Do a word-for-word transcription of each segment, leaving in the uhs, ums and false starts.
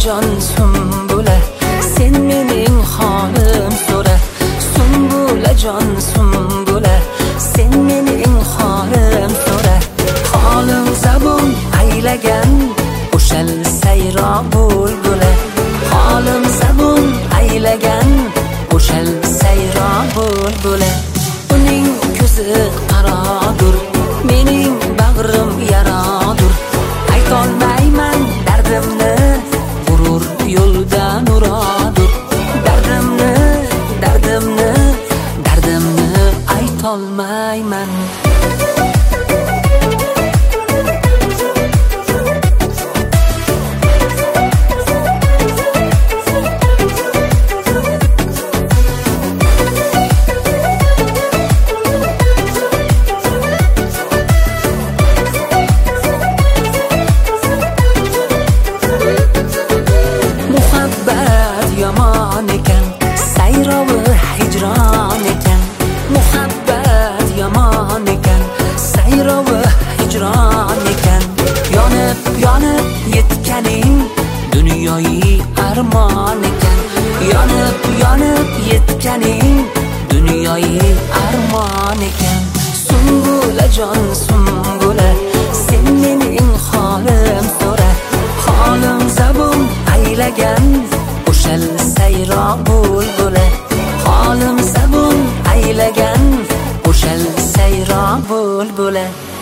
jon sumbula, sen mening holim so'ra. Sumbula jon sumbula, sen mening holim so'ra. Holim zabun aylagan o'shal sayro bulbula. Holim zabun aylagan o'shal sayro bulbula. Uning ko'zi qarodur, mening bag'rim yarodur. Aytolmayman dardimni, g'urur yo'ldan uradur. Dardimni, dardimni, dardimni aytolmayman. Yomon ekan, sayrovi hijron ekan. Muhabbat yomon ekan, sayrovi hijron ekan. Yonib, yonib yetganing dunyoyi armon ekan. Yonib, yonib yetganing dunyoyi armon ekan. Sumbula jon sumbula, sen mening holim so'ra. Holim zabun aylagan o'shal sayro bulbula. Holim zabun aylagan o'shal sayro bulbula.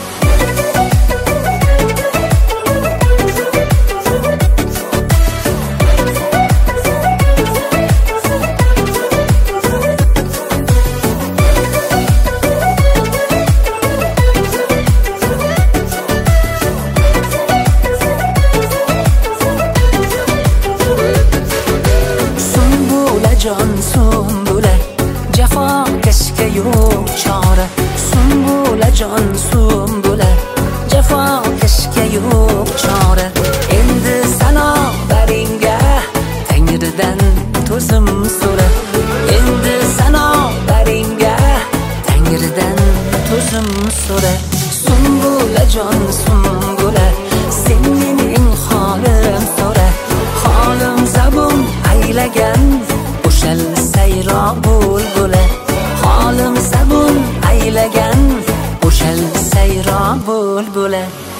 Jon sumbula, jafo kashga yo'q chora. Sumbula jon sumbula, jafo kashga yo'q chora. Endi sano baringga Tangridan to'zim so'ra. Endi sano baringga Tangridan to'zim so'ra. Sumbula jon sumbula, sen mening holim so'ra. Holim zabun aylagan o'shal sayro bulbula. Holim zabun aylagan o'shal sayro bulbula.